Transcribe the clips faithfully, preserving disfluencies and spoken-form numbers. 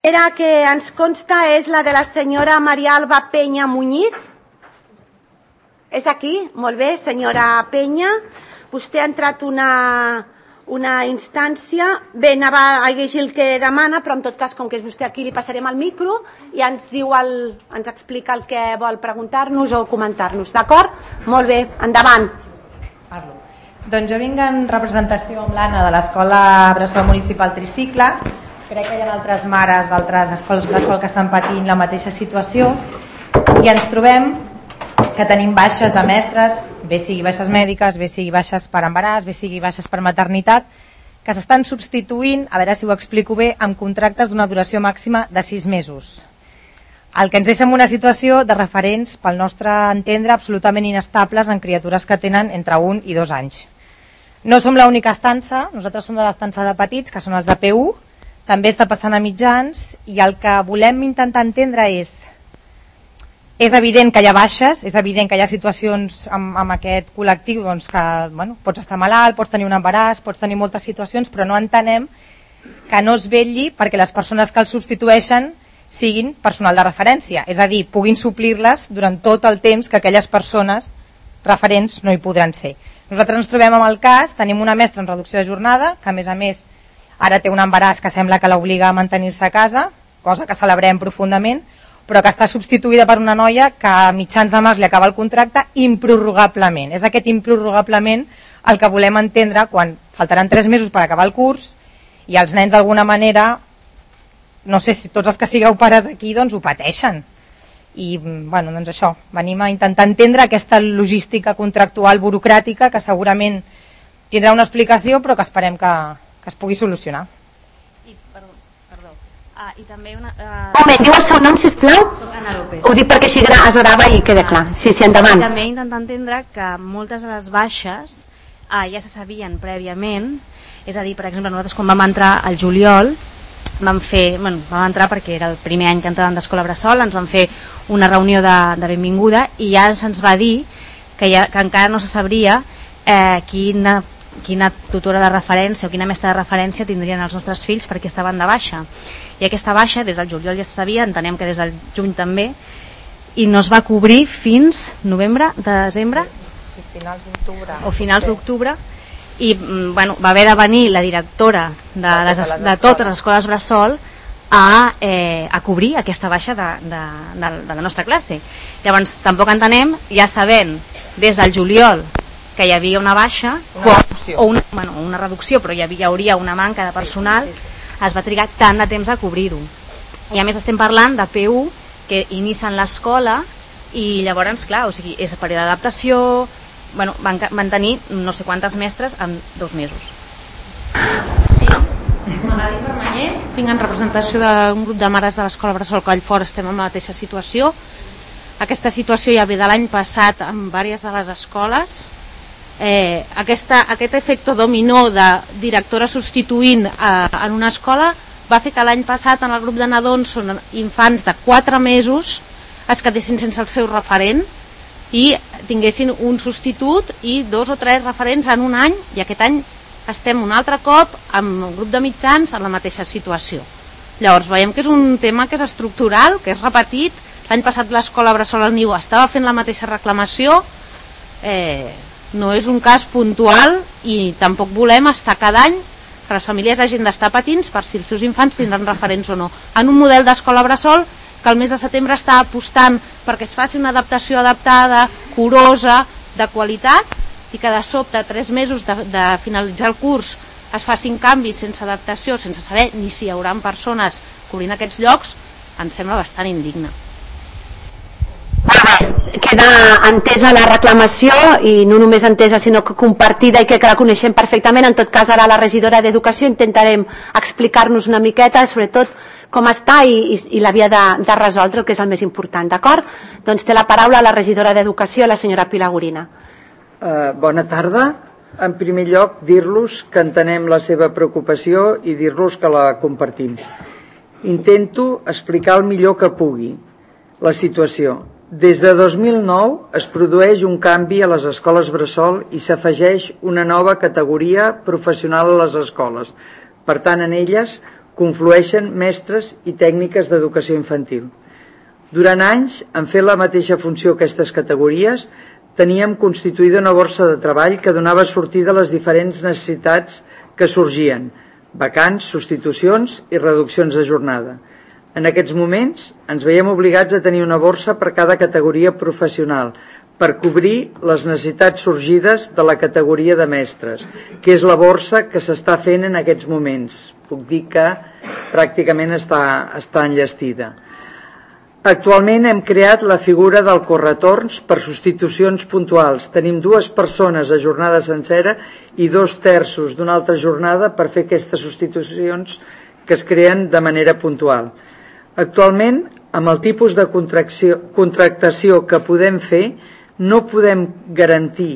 La que ens consta és la de la senyora Maria Alba Peña Muñiz. És aquí? Molt bé, senyora Peña. Vostè ha entrat una, una instància. Bé, anava a llegir el que demana, però en tot cas, com que és vostè aquí, li passarem el micro i ens diu el, ens explica el que vol preguntar-nos o comentar-nos. D'acord? Molt bé, endavant. Parlo. Doncs jo vinc en representació amb l'Anna de l'Escola Bressol Municipal Tricicle. Crec que hi ha altres mares d'altres escoles bressol que estan patint la mateixa situació i ens trobem que tenim baixes de mestres, bé sigui baixes mèdiques, bé sigui baixes per embaràs, bé sigui baixes per maternitat, que s'estan substituint, a veure si ho explico bé, amb contractes d'una duració màxima de sis mesos. El que ens deixa en una situació de referents, pel nostre entendre, absolutament inestables en criatures que tenen entre un i dos anys. No som l'única estança, nosaltres som de l'estança de petits, que són els de P u, també està passant a mitjans, i el que volem intentar entendre és és evident que hi ha baixes, és evident que hi ha situacions amb, amb aquest col·lectiu doncs, que bueno, pots estar malalt, pots tenir un embaràs, pots tenir moltes situacions, però no entenem que no es vetlli perquè les persones que els substitueixen siguin personal de referència, és a dir, puguin suplir-les durant tot el temps que aquelles persones referents no hi podran ser. Nosaltres ens trobem amb el cas, tenim una mestra en reducció de jornada, que a més a més ara té un embaràs que sembla que l'obliga a mantenir-se a casa, cosa que celebrem profundament, però que està substituïda per una noia que a mitjans de març li acaba el contracte improrrogablement. És aquest improrrogablement el que volem entendre quan faltaran tres mesos per acabar el curs i els nens d'alguna manera, no sé si tots els que sigueu pares aquí doncs ho pateixen. I bueno, doncs això, venim a intentar entendre aquesta logística contractual burocràtica que segurament tindrà una explicació però que esperem que que es pugui solucionar. I, perdó, perdó. Ah, i també una... Uh... Un moment, diu el seu nom, sisplau? Soc Anna López. Ho dic perquè així es grava i queda clar. Sí, sí, endavant. I també intentar entendre que moltes de les baixes ah, ja se sabien prèviament, és a dir, per exemple, nosaltres quan vam entrar al juliol, vam fer, bueno, vam entrar perquè era el primer any que entràvem d'escola bressol, ens van fer una reunió de, de benvinguda i ja se'ns va dir que, ja, que encara no se sabria eh, quina quina tutora de referència o quina mestra de referència tindrien els nostres fills perquè estaven de baixa. I aquesta baixa des del juliol ja se sabia, entenem que des del juny també, i no es va cobrir fins novembre, de desembre? Sí, finals d'octubre. O finals d'octubre. I bueno, va haver de venir la directora de, de, les, de totes les escoles bressol a, eh, a cobrir aquesta baixa de, de, de, de la nostra classe. Llavors, tampoc entenem, ja sabent des del juliol que hi havia una baixa una reducció. o una, bueno, una reducció, però hi, havia, hi hauria una manca de personal, sí, sí, sí. Es va trigar tant de temps a cobrir-ho. I a més estem parlant de P u que inicien l'escola i llavors, clar, o sigui, és període d'adaptació, bueno, van, van tenir no sé quantes mestres en dos mesos. Sí, m'agradi Permanyer, vinc en representació d'un grup de mares de l'escola Bressol Collfort, estem en la mateixa situació. Aquesta situació ja ve de l'any passat en diverses de les escoles. Eh, aquesta, aquest efecte dominó de directora substituint eh, en una escola va fer que l'any passat en el grup de nadons són infants de quatre mesos es quedessin sense el seu referent i tinguessin un substitut i dos o tres referents en un any, i aquest any estem un altre cop amb un grup de mitjans en la mateixa situació. Llavors veiem que és un tema que és estructural, que és repetit. L'any passat l'escola Bressol al Niu estava fent la mateixa reclamació, eh, no és un cas puntual i tampoc volem estar cada any que les famílies hagin d'estar patint per si els seus infants tindran referents o no. En un model d'escola bressol que el mes de setembre està apostant perquè es faci una adaptació adaptada, curosa, de qualitat, i que de sobte, tres mesos de, de finalitzar el curs, es facin canvis sense adaptació, sense saber ni si hi haurà persones cobrint aquests llocs, ens sembla bastant indigne. Queda entesa la reclamació, i no només entesa sinó que compartida i que la coneixem perfectament. En tot cas, ara la regidora d'Educació intentarem explicar-nos una miqueta sobretot com està i, i, i la via de, de resoldre, el que és el més important, d'acord? Doncs té la paraula la regidora d'Educació, la senyora Pilar Gorina. Uh, bona tarda. En primer lloc, dir-los que entenem la seva preocupació i dir-los que la compartim. Intento explicar el millor que pugui la situació. Des de dos mil nou es produeix un canvi a les escoles bressol i s'afegeix una nova categoria professional a les escoles. Per tant, en elles conflueixen mestres i tècniques d'educació infantil. Durant anys, en fer la mateixa funció aquestes categories, teníem constituïda una borsa de treball que donava sortida a les diferents necessitats que sorgien, vacants, substitucions i reduccions de jornada. En aquests moments ens veiem obligats a tenir una borsa per cada categoria professional per cobrir les necessitats sorgides de la categoria de mestres, que és la borsa que s'està fent en aquests moments. Puc dir que pràcticament està, està enllestida. Actualment hem creat la figura del corretorns per substitucions puntuals. Tenim dues persones a jornada sencera i dos terços d'una altra jornada per fer aquestes substitucions que es creen de manera puntual. Actualment, amb el tipus de contractació que podem fer, no podem garantir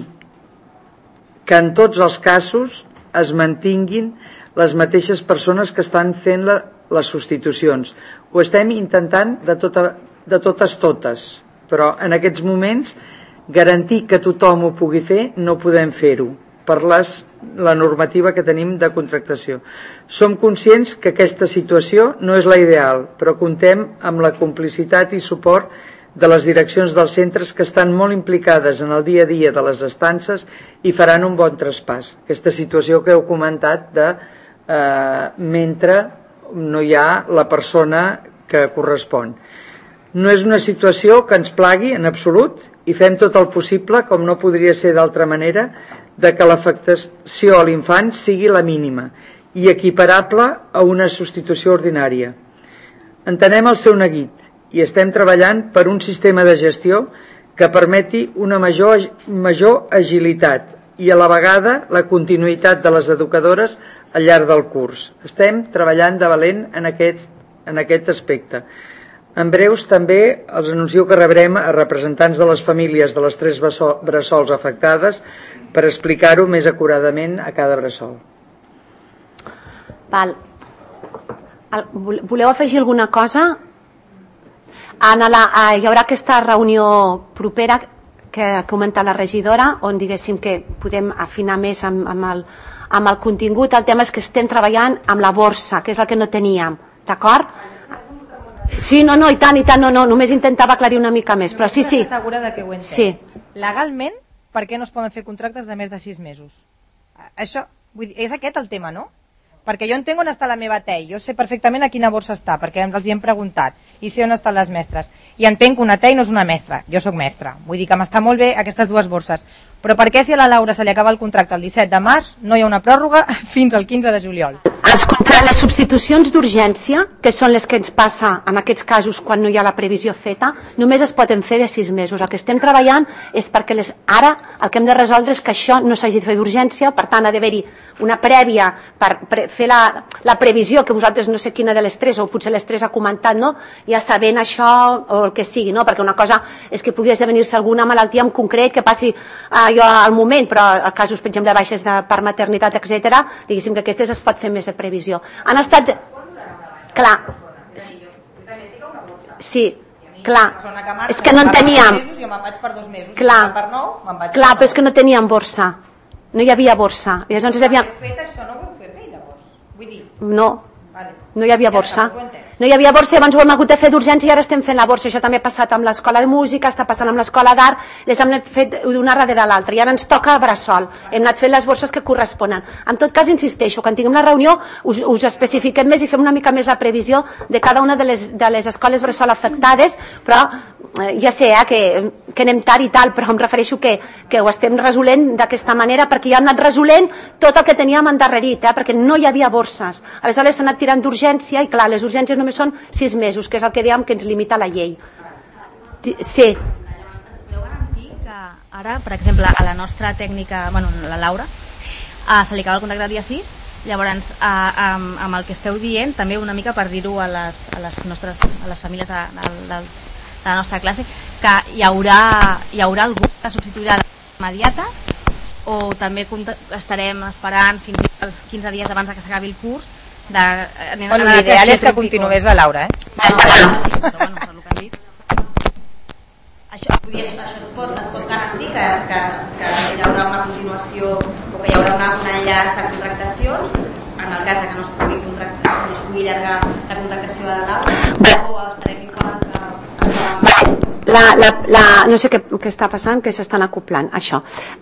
que en tots els casos es mantinguin les mateixes persones que estan fent la, les substitucions. Ho estem intentant de, tota, de totes totes, però en aquests moments garantir que tothom ho pugui fer no podem fer-ho per les, la normativa que tenim de contractació. Som conscients que aquesta situació no és la ideal, però contem amb la complicitat i suport de les direccions dels centres que estan molt implicades en el dia a dia de les estances i faran un bon traspàs. Aquesta situació que heu comentat de eh, mentre no hi ha la persona que correspon. No és una situació que ens plagui en absolut i fem tot el possible, com no podria ser d'altra manera, de que l'afectació a l'infant sigui la mínima i equiparable a una substitució ordinària. Entenem el seu neguit i estem treballant per un sistema de gestió que permeti una major, major agilitat i a la vegada la continuïtat de les educadores al llarg del curs. Estem treballant de valent en aquest, en aquest aspecte. En breus també els anuncio que rebrem a representants de les famílies de les tres bressols afectades per explicar-ho més acuradament a cada bressol. Val. Voleu afegir alguna cosa? En la, hi haurà aquesta reunió propera que ha comentat la regidora on diguéssim que podem afinar més amb, amb, el, amb el contingut. El tema és que estem treballant amb la borsa, que és el que no teníem, d'acord? Sí, no, no, i tant, i tant, no, no, només intentava aclarir una mica més, però sí, sí. Estic segura de que ho he entès. Sí. Legalment, per què no es poden fer contractes de més de sis mesos? Això, vull dir, és aquest el tema, no? Perquè jo entenc on està la meva T E I, jo sé perfectament a quina borsa està, perquè els hi hem preguntat, i sé on estan les mestres. I entenc que una T E I no és una mestra, jo sóc mestra, vull dir que m'està molt bé aquestes dues borses. Però per què si a la Laura se li acaba el contracte el disset de març no hi ha una pròrroga fins al quinze de juliol? Els contractes, les substitucions d'urgència, que són les que ens passa en aquests casos quan no hi ha la previsió feta, només es poden fer de sis mesos. El que estem treballant és perquè les, ara el que hem de resoldre és que això no s'hagi de fer d'urgència, per tant ha d'haver-hi una prèvia per pre fer la, la previsió, que vosaltres no sé quina de les tres, o potser les tres ha comentat, no? Ja sabent això o el que sigui, no? Perquè una cosa és que pugui esdevenir-se alguna malaltia en concret que passi eh, jo al moment, però a casos, per exemple, de baixes de, per maternitat, etcètera, diguéssim que aquestes es pot fer més de previsió. Han estat... Clar. Sí, sí, clar. És que no en teníem. Jo me'n vaig per dos mesos. Clar, per nou, me'n vaig clar, però és que no teníem borsa. No hi havia borsa. I llavors hi havia... Fet això no ho heu fet bé, llavors? Vull dir... No. Vale. No hi havia borsa. Ja està, no hi havia borsa i abans ho hem hagut de fer d'urgència i ara estem fent la borsa. Això també ha passat amb l'escola de música, està passant amb l'escola d'art, les hem anat fet d'una darrere l'altra i ara ens toca a bressol. Hem anat fent les borses que corresponen. En tot cas, insisteixo, quan tinguem la reunió us, us especifiquem més i fem una mica més la previsió de cada una de les, de les escoles bressol afectades, però eh, ja sé eh, que, que anem tard i tal, però em refereixo que, que ho estem resolent d'aquesta manera perquè ja hem anat resolent tot el que teníem endarrerit, eh, perquè no hi havia borses. Aleshores s'ha anat tirant d'urgència i clar, les urgències només són sis mesos, que és el que dèiem que ens limita la llei. Sí. Ens podeu garantir que ara, per exemple, a la nostra tècnica, bueno, la Laura, eh, se li acaba el contracte el dia sis, llavors eh, amb, amb el que esteu dient, també una mica per dir-ho a, les, a les nostres a les famílies de, de, dels, de la nostra classe, que hi haurà, hi haurà algú que substituirà immediata o també estarem esperant fins a quinze dies abans que s'acabi el curs. De, bueno, l'ideal és que continués la Laura, eh? No, no, sí, però bueno, per el que han dit. Això, això es, pot, es pot garantir que, que, que hi haurà una continuació o que hi haurà una, un enllaç de contractacions en el cas de que no es pugui contractar, no es pugui pugui allargar la contractació de l'aula o estarem igual que... La, la, la, no sé què, què està passant, que s'estan acoplant, això.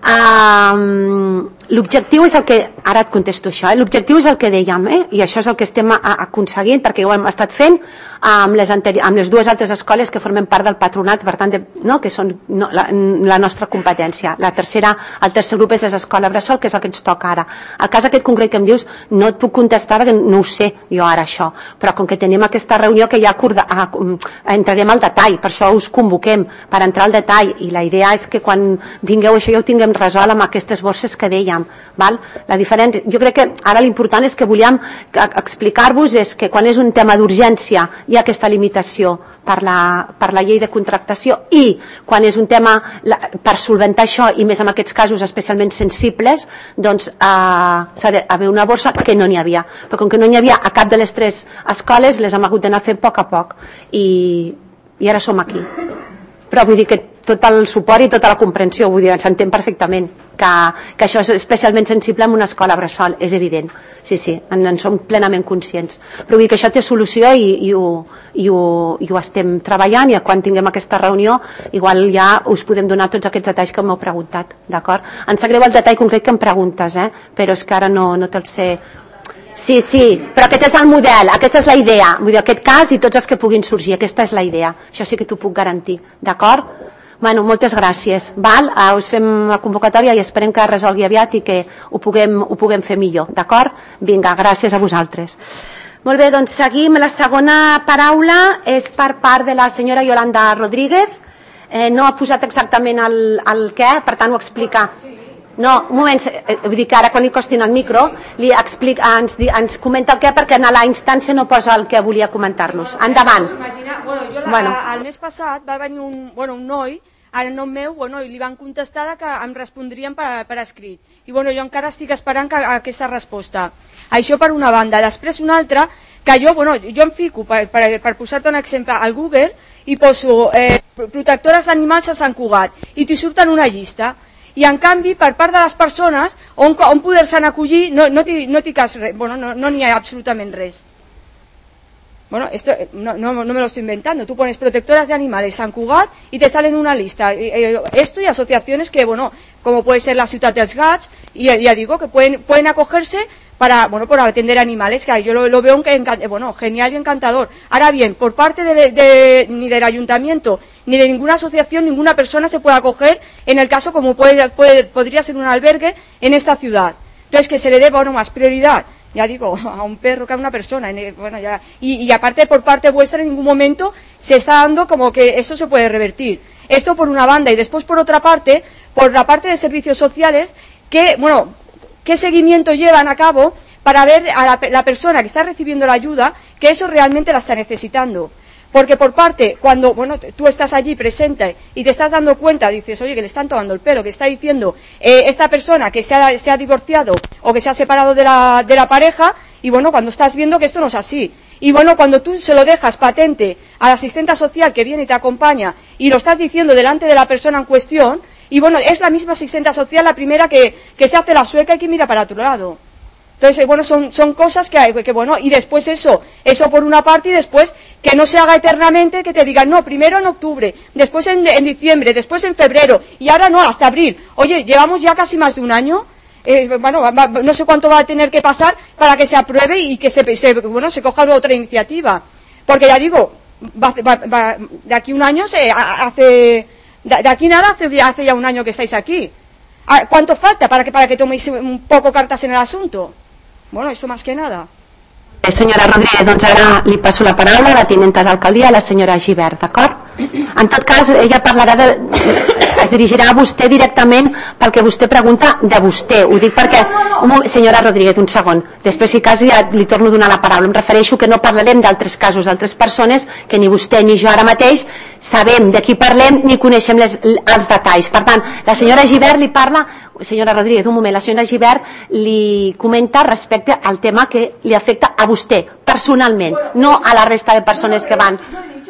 Um, l'objectiu és el que, ara et contesto això, eh? L'objectiu és el que dèiem, eh? I això és el que estem a, a, aconseguint, perquè ho hem estat fent amb les, anteri- amb les dues altres escoles que formen part del patronat, per tant, de, no? que són no, la, la nostra competència. La tercera, el tercer grup és les escoles bressol, que és el que ens toca ara. El cas aquest concret que em dius, no et puc contestar perquè no ho sé jo ara això, però com que tenim aquesta reunió que ja acorda, a, a, entrarem al detall, per això us convoquem per entrar al detall, i la idea és que quan vingueu això ja ho tinguem resolt amb aquestes borses que dèiem, val? La diferència, jo crec que ara l'important és que volíem explicar-vos és que quan és un tema d'urgència hi ha aquesta limitació per la, per la llei de contractació, i quan és un tema la, per solventar això, i més en aquests casos especialment sensibles, doncs eh, s'ha d'haver una borsa que no n'hi havia, però com que no n'hi havia a cap de les tres escoles les hem hagut d'anar fent a poc a poc, i, i ara som aquí. Però vull dir que tot el suport i tota la comprensió, vull dir, s'entén perfectament que, que això és especialment sensible en una escola bressol, és evident, sí, sí, en, en som plenament conscients, però vull dir que això té solució i, i, ho, i, ho, i ho estem treballant, i quan tinguem aquesta reunió igual ja us podem donar tots aquests detalls que m'heu preguntat, d'acord? Em sap greu el detall concret que em preguntes, eh? Però és que ara no, no te'l sé. Sí, sí, però aquest és el model, aquesta és la idea, vull dir, aquest cas i tots els que puguin sorgir, aquesta és la idea, això sí que t'ho puc garantir, d'acord? Bueno, moltes gràcies, val? Uh, us fem la convocatòria i esperem que resolgui aviat i que ho puguem, ho puguem fer millor, d'acord? Vinga, gràcies a vosaltres. Molt bé, doncs seguim. La segona paraula és per part de la senyora Yolanda Rodríguez. Eh, no ha posat exactament el, el què, per tant ho explica. No, un moment, vull dir que ara quan li costin el micro li explica, ens, ens comenta el què, perquè en la instància no posa el que volia comentar-nos. Endavant. Bueno, jo la, bueno. El mes passat va venir un, bueno, un noi, ara nom meu, bueno, i li van contestar que em respondrien per, per escrit. I bueno, jo encara estic esperant que, aquesta resposta. Això per una banda. Després una altra, que jo, bueno, jo em fico, per, per, per posar-te un exemple, al Google, i poso eh, protectores d'animals a Sant Cugat, i t'hi surten una llista. I en canvi, per part de les persones on, on poder-se'n acollir no, no t'hi no cap res, bueno, no n'hi no ha absolutament res. Bueno, esto no, no, no me lo estoy inventando. Tú pones protectoras de animales San Cugat y te salen una lista. Esto y asociaciones que, bueno, como puede ser la Ciutat dels Gats, y ya digo que pueden, pueden acogerse para, bueno, por atender animales, que yo lo, lo veo encant, bueno, genial y encantador. Ahora bien, por parte de, de, ni del ayuntamiento ni de ninguna asociación, ninguna persona se puede acoger en el caso como puede, puede, podría ser un albergue en esta ciudad. Entonces, que se le dé, bueno, más prioridad, ya digo, a un perro que a una persona. Bueno, ya, y, y aparte, por parte vuestra, en ningún momento se está dando como que esto se puede revertir. Esto por una banda, y después por otra parte, por la parte de servicios sociales, que, bueno, qué seguimiento llevan a cabo para ver a la, la persona que está recibiendo la ayuda que eso realmente la está necesitando. Porque por parte, cuando bueno, tú estás allí presente y te estás dando cuenta, dices, oye, que le están tomando el pelo, que está diciendo eh, esta persona que se ha, se ha divorciado o que se ha separado de la, de la pareja, y bueno, cuando estás viendo que esto no es así. Y bueno, cuando tú se lo dejas patente a la asistenta social que viene y te acompaña y lo estás diciendo delante de la persona en cuestión, y bueno, es la misma asistenta social la primera que, que se hace la sueca y que mira para otro lado. Entonces, bueno, son, son cosas que hay, que bueno, y después eso, eso por una parte, y después que no se haga eternamente, que te digan, no, primero en octubre, después en, en diciembre, después en febrero, y ahora no, hasta abril. Oye, llevamos ya casi más de un año, eh, bueno, va, va, no sé cuánto va a tener que pasar para que se apruebe y que se, se, bueno, se coja otra iniciativa. Porque ya digo, va, va, va, de aquí un año, se hace, de, de aquí nada, hace, hace ya un año que estáis aquí. ¿Cuánto falta para que, para que toméis un poco cartas en el asunto? Bueno, esto más que nada. Senyora Rodríguez, doncs ara li passo la paraula a la tinenta d'alcaldia, a la senyora Gibert, d'acord? En tot cas, ella parlarà de... es dirigirà a vostè directament pel que vostè pregunta de vostè. Ho dic perquè... Senyora Rodríguez, un segon. Després, si cas, ja li torno a donar la paraula. Em refereixo que no parlarem d'altres casos, d'altres persones que ni vostè ni jo ara mateix sabem de qui parlem ni coneixem les, els detalls. Per tant, la senyora Gibert li parla... Senyora Rodríguez, un moment. La senyora Gibert li comenta respecte al tema que li afecta a vostè, personalment, no a la resta de persones que van...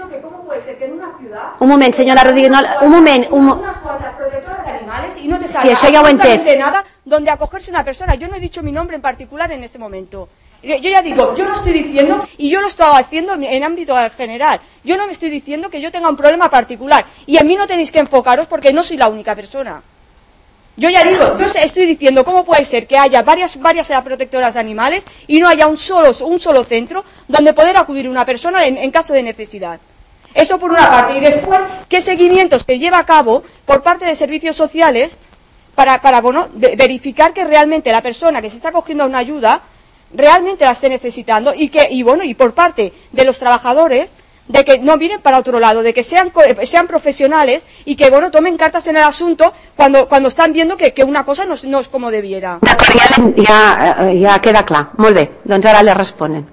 Un moment, senyora Rodríguez, no, un moment. Un... Y no te sí, això ja ho he entès. De nada donde acogerse una persona. Yo no he dicho mi nombre en particular en ese momento. Yo ya digo, yo lo estoy diciendo y yo lo estaba haciendo en ámbito general. Yo no me estoy diciendo que yo tenga un problema particular y a mí no tenéis que enfocaros porque no soy la única persona. Yo ya digo, yo estoy diciendo cómo puede ser que haya varias, varias protectoras de animales y no haya un solo, un solo centro donde poder acudir una persona en, en caso de necesidad. Eso por una parte. Y después, ¿qué seguimientos que lleva a cabo por parte de servicios sociales para, para bueno, verificar que realmente la persona que se está cogiendo una ayuda realmente la esté necesitando y que y bueno y por parte de los trabajadores de que no miren para otro lado, de que sean sean profesionales y que bueno tomen cartas en el asunto cuando cuando están viendo que, que una cosa no, no es como debiera. D'acord, ja, ja, ja queda clar. Molt bé, doncs ara li responen.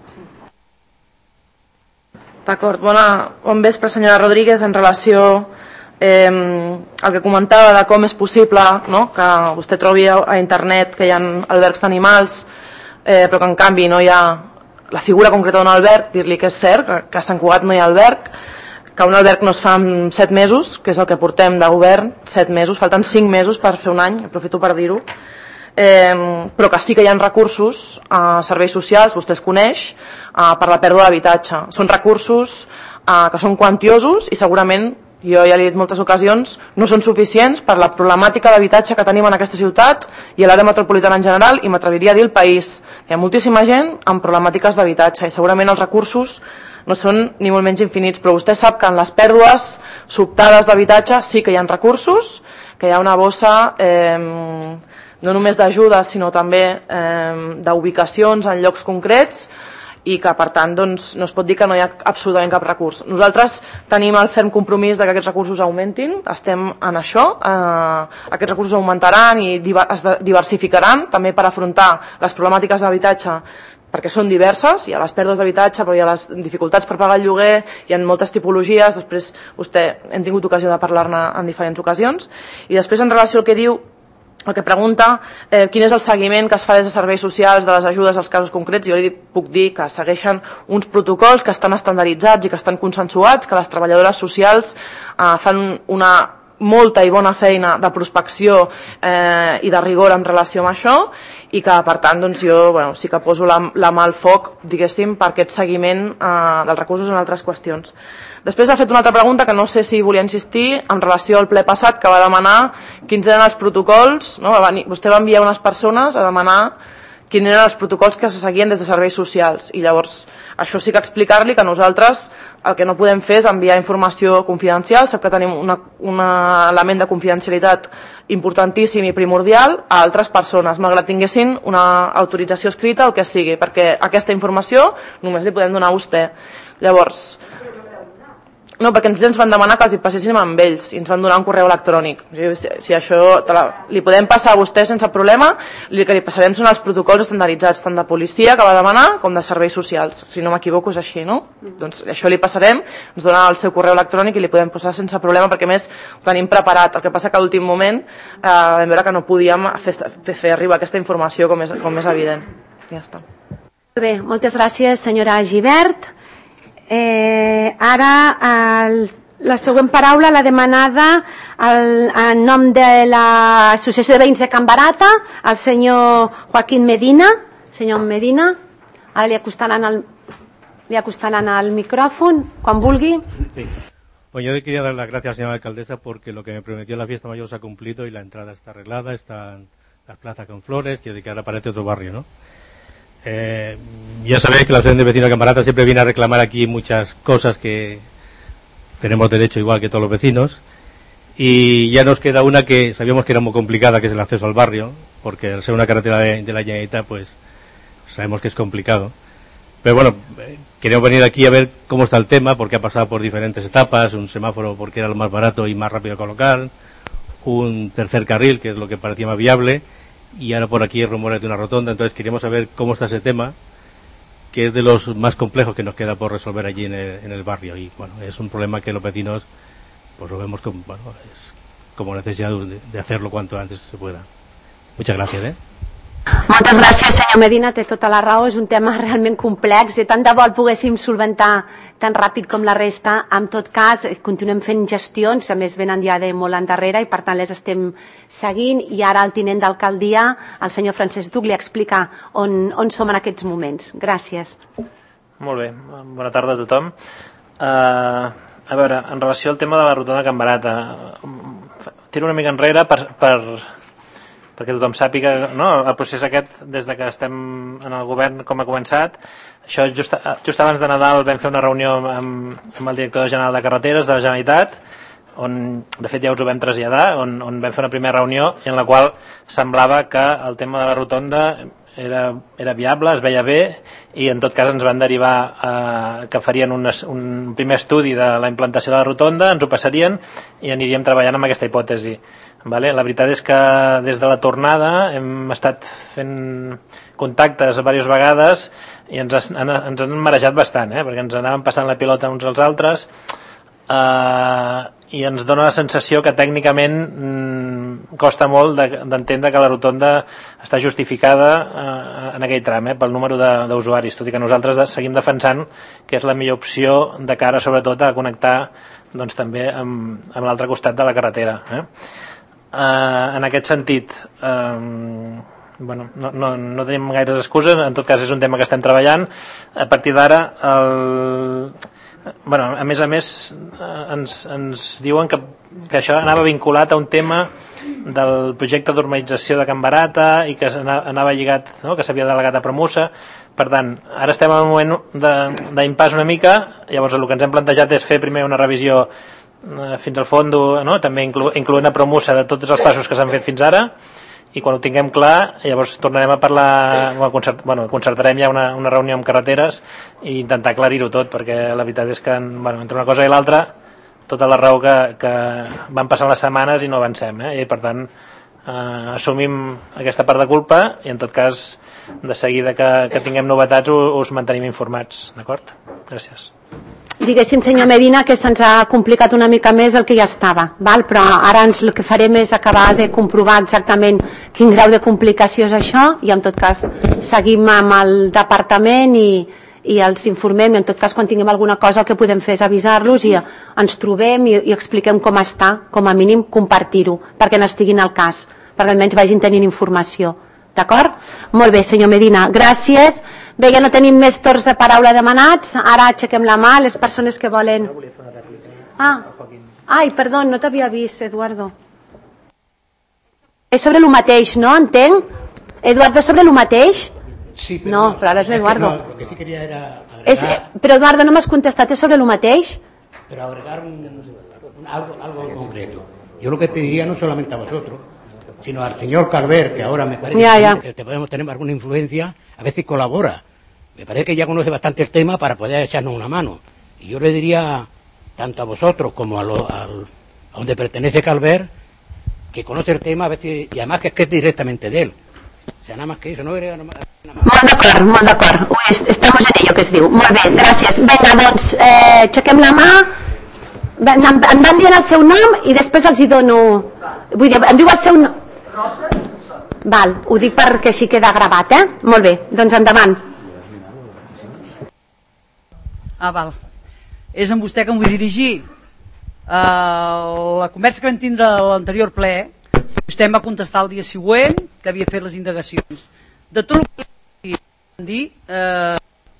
D'acord, bona, bon vespre senyora Rodríguez, en relació eh, al que comentava de com és possible, no?, que vostè trobi a, a internet que hi ha albergs d'animals eh, però que en canvi no hi ha la figura concreta d'un alberg, dir-li que és cert, que, que a Sant Cugat no hi ha alberg, que un alberg no es fa en set mesos, que és el que portem de govern, set mesos, falten cinc mesos per fer un any, aprofito per dir-ho, eh, però que sí que hi ha recursos a serveis socials, vostè es coneix, eh, per la pèrdua d'habitatge. Són recursos eh, que són quantiosos i segurament, jo ja li he dit moltes ocasions, no són suficients per la problemàtica d'habitatge que tenim en aquesta ciutat i a l'àrea metropolitana en general, i m'atreviria a dir el país. Hi ha moltíssima gent amb problemàtiques d'habitatge i segurament els recursos no són ni molt menys infinits, però vostè sap que en les pèrdues sobtades d'habitatge sí que hi ha recursos, que hi ha una bossa eh, no només d'ajuda sinó també eh, d'ubicacions en llocs concrets i que per tant doncs, no es pot dir que no hi ha absolutament cap recurs. Nosaltres tenim el ferm compromís de que aquests recursos augmentin, estem en això, eh, aquests recursos augmentaran i es diversificaran també per afrontar les problemàtiques d'habitatge perquè són diverses, hi ha les pèrdues d'habitatge però hi ha les dificultats per pagar el lloguer, hi ha moltes tipologies, després vostè hem tingut ocasió de parlar-ne en diferents ocasions, i després en relació al que diu el que pregunta eh, quin és el seguiment que es fa des de serveis socials de les ajudes als casos concrets, jo li puc dir que segueixen uns protocols que estan estandarditzats i que estan consensuats, que les treballadores socials eh, fan una molta i bona feina de prospecció eh, i de rigor en relació amb això i que per tant doncs, jo bueno, sí que poso la, la mà al foc diguéssim per aquest seguiment eh, dels recursos en altres qüestions. Després ha fet una altra pregunta que no sé si volia insistir en relació al ple passat que va demanar quins eren els protocols, no? Va venir, vostè va enviar unes persones a demanar quins eren els protocols que se seguien des de serveis socials i llavors això sí que explicar-li que nosaltres el que no podem fer és enviar informació confidencial, sap que tenim una, un element de confidencialitat importantíssim i primordial a altres persones, malgrat tinguessin una autorització escrita o el que sigui, perquè aquesta informació només li podem donar a vostè. Llavors, no, perquè ens van demanar que els hi passéssim amb ells i ens van donar un correu electrònic. Si, si això la, li podem passar a vostè sense problema, el que li passarem són els protocols estandaritzats tant de policia que va demanar com de serveis socials. Si no m'equivoco és així, no? Mm. Doncs això li passarem, ens dona el seu correu electrònic i li podem posar sense problema perquè més ho tenim preparat. El que passa que a l'últim moment eh, vam veure que no podíem fer, fer arribar aquesta informació com és, com és evident. Ja està. Bé, moltes gràcies senyora Gibert. Eh, ara el, la següent paraula l'ha demanada el, en nom de l'Associació de Veïns de Can Barata el senyor Joaquín Medina. Senyor Medina, ara li acostaran el, li acostaran el micrófono quan vulgui. Sí. Bueno, yo quería dar las gracias, señora alcaldesa, porque lo que me prometió la fiesta mayor se ha cumplido y la entrada está arreglada, están las plazas con flores, quiere decir que ahora parece otro barrio, ¿no? Eh, ya sabéis que la Asociación de Vecinos de Can Barata siempre viene a reclamar aquí muchas cosas que tenemos derecho igual que todos los vecinos y ya nos queda una que sabíamos que era muy complicada, que es el acceso al barrio, porque al ser una carretera de, de la Generalitat pues sabemos que es complicado, pero bueno, eh, queremos venir aquí a ver cómo está el tema, porque ha pasado por diferentes etapas, un semáforo porque era lo más barato y más rápido de colocar, un tercer carril que es lo que parecía más viable y ahora por aquí hay rumores de una rotonda, entonces queríamos saber cómo está ese tema, que es de los más complejos que nos queda por resolver allí en el, en el barrio y bueno, es un problema que los vecinos pues lo vemos como, bueno, es como necesidad de, de hacerlo cuanto antes se pueda. Muchas gracias, ¿eh? Moltes gràcies, senyor Medina, té tota la raó, és un tema realment complex i tant de bo el poguéssim solventar tan ràpid com la resta. En tot cas, continuem fent gestions, a més venen ja de molt endarrere i per tant les estem seguint, i ara el tinent d'alcaldia, el senyor Francesc Duc, li explica on, on som en aquests moments. Gràcies. Molt bé, bona tarda a tothom. Uh, a veure, en relació al tema de la rotonda Can Barata, tiro una mica enrere per... per perquè tothom sàpiga, no, el procés aquest des de que estem en el govern com ha començat. Això just, just abans de Nadal vam fer una reunió amb, amb el director general de Carreteres de la Generalitat, on de fet ja us ho vam traslladar, on, on vam fer una primera reunió i en la qual semblava que el tema de la rotonda era, era viable, es veia bé, i en tot cas ens van derivar eh, que farien un, un primer estudi de la implantació de la rotonda, ens ho passarien i aniríem treballant amb aquesta hipòtesi. Vale? La veritat és que des de la tornada hem estat fent contactes diverses vegades i ens, han, ens han marejat bastant, eh? Perquè ens anaven passant la pilota uns als altres, eh, i ens dona la sensació que tècnicament mm, costa molt d'entendre de, que la rotonda està justificada eh, en aquell tram, eh, pel número d'usuaris, tot i que nosaltres de, seguim defensant que és la millor opció de cara sobretot a connectar doncs, també amb, amb l'altre costat de la carretera, eh? Uh, en aquest sentit uh, bueno, no, no, no tenim gaires excuses, en tot cas és un tema que estem treballant. A partir d'ara el... bueno, a més a més uh, ens, ens diuen que, que això anava vinculat a un tema del projecte d'urbanització de Can Barata i que anava lligat, no? Que s'havia delegat a Promusa. Per tant, ara estem en un moment d'impàs una mica, llavors el que ens hem plantejat és fer primer una revisió fins al fons, no? També inclu incloent a Promusa de tots els passos que s'han fet fins ara, i quan ho tinguem clar llavors tornarem a parlar, bueno, concert, bueno, concertarem ja una, una reunió amb Carreteres i intentar aclarir-ho tot, perquè la veritat és que bueno, entre una cosa i l'altra tota la raó que, que van passant les setmanes i no avancem, eh? I per tant eh, assumim aquesta part de culpa i en tot cas de seguida que, que tinguem novetats us mantenim informats, d'acord? Gràcies. Diguéssim, senyor Medina, que se'ns ha complicat una mica més el que ja estava, val? Però ara ens, el que farem és acabar de comprovar exactament quin grau de complicació és això i en tot cas seguim amb el departament i, i els informem i en tot cas quan tinguem alguna cosa el que podem fer és avisar-los i ens trobem i, i expliquem com està, com a mínim compartir-ho perquè n'estiguin al cas, perquè almenys vagin tenint informació. D'acord? Molt bé, senyor Medina, gràcies. Bé, ja no tenim més torns de paraula demanats, ara aixequem la mà, les persones que volen... Ah, ai, perdó, no t'havia vist, Eduardo. És sobre el mateix, no? Entenc? Eduardo, sobre el mateix? Sí, però... No, però ara és l'Eduardo. No, lo que sí quería era agregar... És, però Eduardo, no m'has contestat, és sobre el mateix? Pero agregar un, un, algo, algo en concreto. Yo lo que pediría no solamente a vosotros, sino al señor Calver, que ahora me parece ya, ya. que podemos tener alguna influencia, a veces colabora. Me parece que ya conoce bastante el tema para poder echarnos una mano. Y yo le diría, tanto a vosotros como a, lo, a, a donde pertenece Calver, que conoce el tema a veces, y además que es que es directamente de él. O sea, nada más que eso, no era... Nada más. Molt d'acord, molt d'acord. Estamos en ello, que es diu. Molt bé, gràcies. Vinga, doncs, eh, aixequem la mà. Em van dient el seu nom i després els hi dono... Vull dir, em diu el seu nom... Val, ho dic perquè així queda gravat, eh? Molt bé, doncs endavant. Ah, val. És amb vostè que em vull dirigir. Uh, la conversa que vam tindre a l'anterior ple, vostè em va contestar el dia següent que havia fet les indagacions. De tot el que vam dir, uh,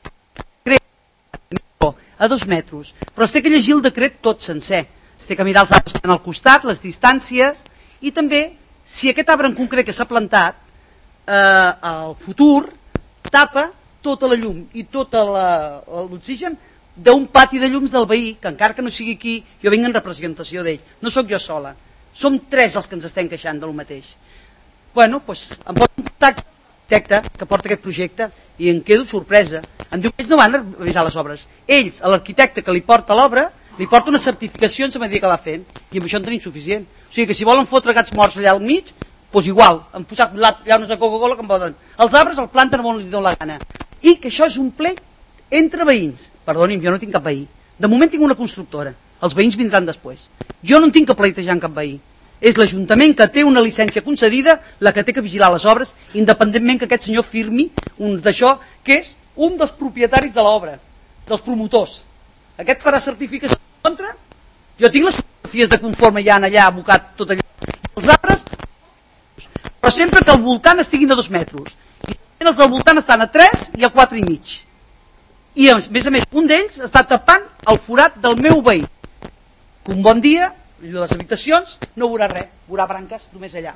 a dos metres, però es té que llegir el decret tot sencer. Es té que mirar els arbres que estan al costat, les distàncies, i també si aquest arbre en concret que s'ha plantat eh, al futur tapa tota la llum i tot l'oxigen d'un pati de llums del veí, que encara que no sigui aquí, jo vinc en representació d'ell, no sóc jo sola, som tres els que ens estem queixant del mateix. Bueno, doncs em poso en contacte amb l'arquitecte que porta aquest projecte i em quedo sorpresa. Em diu que ells no van revisar les obres, ells, a l'arquitecte que li porta l'obra, li porta unes certificacions a mesura que va fent, i amb això en tenim suficient. O sigui que si volen fotre gats morts allà al mig, doncs igual, han posat llaunes de Coca-Cola que en poden. Els arbres el planten on els dona la gana. I que això és un plet entre veïns. Perdoni'm, jo no tinc cap veí. De moment tinc una constructora. Els veïns vindran després. Jo no en tinc que pleitejar amb cap veí. És l'Ajuntament que té una llicència concedida, la que té que vigilar les obres, independentment que aquest senyor firmi un d'això, que és un dels propietaris de l'obra, dels promotors. Aquest farà certificació en contra? Jo tinc les fotografies de conforme hi ha allà abocat tot allò. Els arbres, però sempre que al voltant estiguin a dos metres. I els del voltant estan a tres i a quatre i mig. I a més a més, un d'ells està tapant el forat del meu veí. Un bon dia, les habitacions, no veurà res, veurà branques només allà.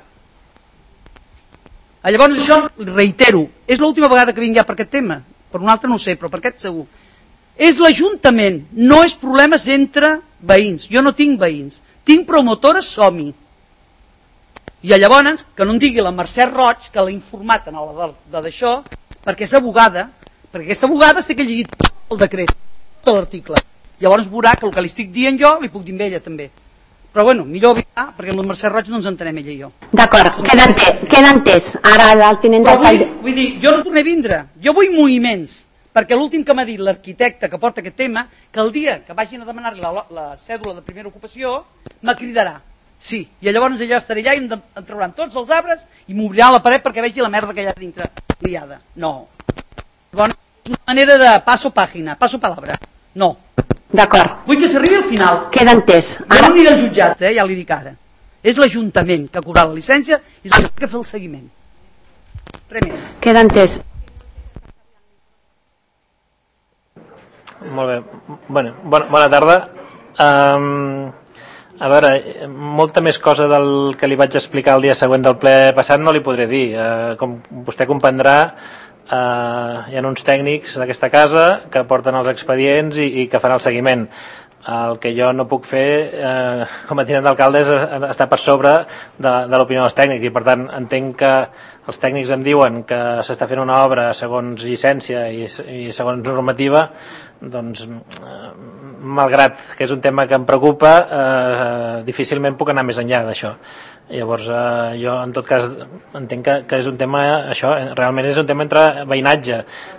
Llavors això, reitero, és l'última vegada que vinc ja per aquest tema, per un altre no ho sé, però per aquest segur. És l'Ajuntament, no és problemes entre veïns, jo no tinc veïns, tinc promotores Som-hi. I llavors, que no em digui la Mercè Roig, que l'ha informat en d'això, perquè és abogada, perquè aquesta abogada es té que llegir el decret, tot l'article. Llavors veurà que el que li estic dient jo li puc dir amb ella també. Però bueno, millor evitar, perquè amb la Mercè Roig no ens entenem ella i jo. D'acord, queda entès, queda entès. Ara el tinent d'alcalde... Vull, vull dir, jo no tornaré a vindre, jo vull moviments, perquè l'últim que m'ha dit l'arquitecte que porta aquest tema, que el dia que vagin a demanar-li la, la cèdula de primera ocupació, me cridarà. Sí, i llavors allà estaré allà i em, em trauran tots els arbres i m'obriran la paret perquè vegi la merda que hi ha dintre liada. No. Llavors, és una manera de passo pàgina, passo palabra. No. D'acord. Vull que s'arribi al final. Queda entès. Ara... Jo no aniré als jutjats, eh? Ja li dic ara. És l'Ajuntament que ha cobrat la llicència i és que fa el seguiment. Res més. Queda entès. Molt bé. Bueno, bona, bona tarda. Um, a veure, molta més cosa del que li vaig explicar el dia següent del ple passat no li podré dir. Uh, com vostè comprendrà, Uh, hi ha uns tècnics d'aquesta casa que porten els expedients i, i que fan el seguiment. El que jo no puc fer uh, com a tinent d'alcalde és estar per sobre de, de l'opinió dels tècnics i per tant entenc que els tècnics em diuen que s'està fent una obra segons llicència i, i segons normativa, doncs uh, malgrat que és un tema que em preocupa, uh, difícilment puc anar més enllà d'això. Llavors eh, jo en tot cas entenc que, que és un tema, això realment és un tema entre veïnatge.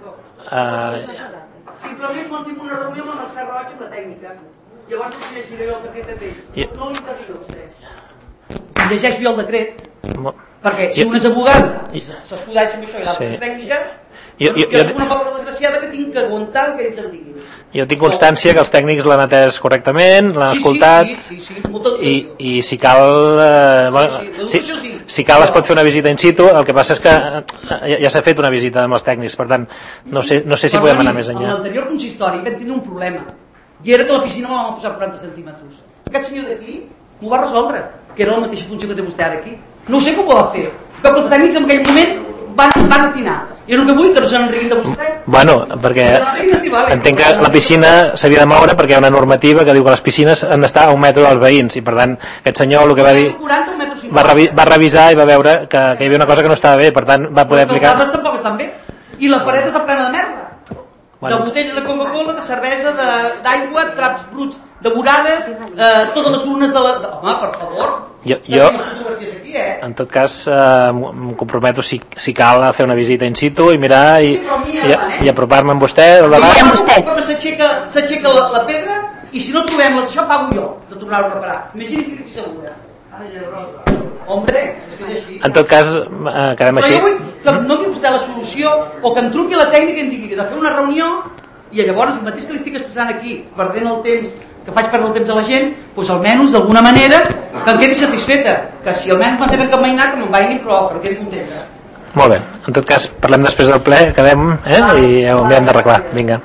eh... Simplement quan tinc una reunió amb el Mercè Roig amb la tècnica, llavors us llegiré el decret a ells. I... no l'intervino vostè, llegeixo jo el decret Mo... perquè si I... un és abogat I... s'escudeix amb això i l'altra sí. tècnica jo, jo, jo, jo soc una pobra desgraciada que tinc que aguantar el que ells em diguin. Jo tinc constància que els tècnics l'han atès correctament, l'han sí, escoltat sí, sí, sí, sí. I, i si cal eh, bueno, sí, sí. Si, si cal es pot fer una visita in situ. El que passa és que ja, ja s'ha fet una visita amb els tècnics, per tant no sé, no sé si podem anar més enllà. En l'anterior consistori vam tenir un problema i era que la piscina la vam posar quaranta centímetres. Aquest senyor d'aquí m'ho va resoldre, que era la mateixa funció que té vostè ara aquí. No sé com ho va fer, però els tècnics en aquell moment van, van atinar. I és el que vull, que no se n'enriguin de vostè. Bueno, perquè entenc que la piscina s'havia de moure perquè hi ha una normativa que diu que les piscines han d'estar a un metre dels veïns i per tant aquest senyor el que va dir va, revi, va revisar i va veure que, que hi havia una cosa que no estava bé, per tant va poder aplicar... Els arbres tampoc estan bé i la paret està plena de merda, bueno. De botelles de Coca-Cola, de cervesa, d'aigua, traps bruts, devorades, eh, totes les columnes de la... De... Home, per favor. Jo, jo aquí, eh? En tot cas, eh, em comprometo si, si cal a fer una visita in situ i mirar i, sí, i, eh? i apropar-me amb vostè. Com s'aixeca la, la pedra i si no trobem això pago jo de tornar-ho a reparar. Imagini's que estic segura. Hombre, és que és així. En tot cas, eh, quedem així. Però jo vull que em doni vostè la solució o que em truqui la tècnica i em digui de fer una reunió i llavors el mateix que li estic expressant aquí, perdent el temps, que faig perdre el temps a la gent, doncs almenys d'alguna manera que em quedi satisfeta, que si almenys m'entenen que m'envaïnat, que m'envaïnin, però que em quedi contenta. Molt bé, en tot cas parlem després del ple, quedem eh? i ho hem d'arreglar. Vinga.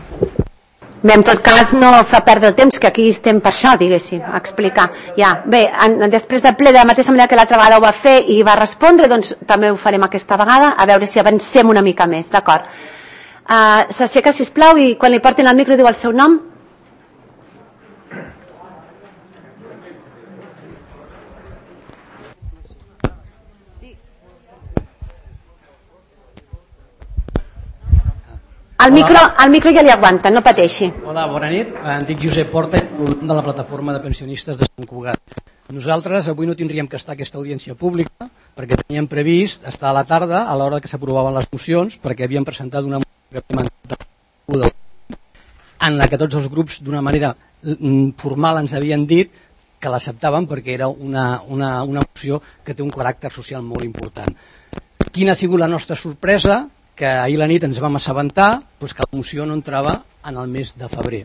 Bé, en tot cas no fa perdre el temps, que aquí estem per això, diguéssim, a explicar. Ja, bé, en, després del ple, de la mateixa manera que l'altra vegada ho va fer i va respondre, doncs també ho farem aquesta vegada, a veure si avancem una mica més, d'acord? Uh, S'aixeca, sisplau, i quan li portin el micro diu el seu nom. El micro, el micro ja li aguanta, no pateixi. Hola, bona nit. Em dic Josep Porta, de la plataforma de pensionistes de Sant Cugat. Nosaltres avui no tindríem que estar a aquesta audiència pública perquè teníem previst estar a la tarda a l'hora que s'aprovaven les mocions perquè havíem presentat una moció en la que tots els grups d'una manera formal ens havien dit que l'acceptaven perquè era una, una, una moció que té un caràcter social molt important. Quina ha sigut la nostra sorpresa? Que ahir la nit ens vam assabentar doncs, que la moció no entrava en el mes de febrer.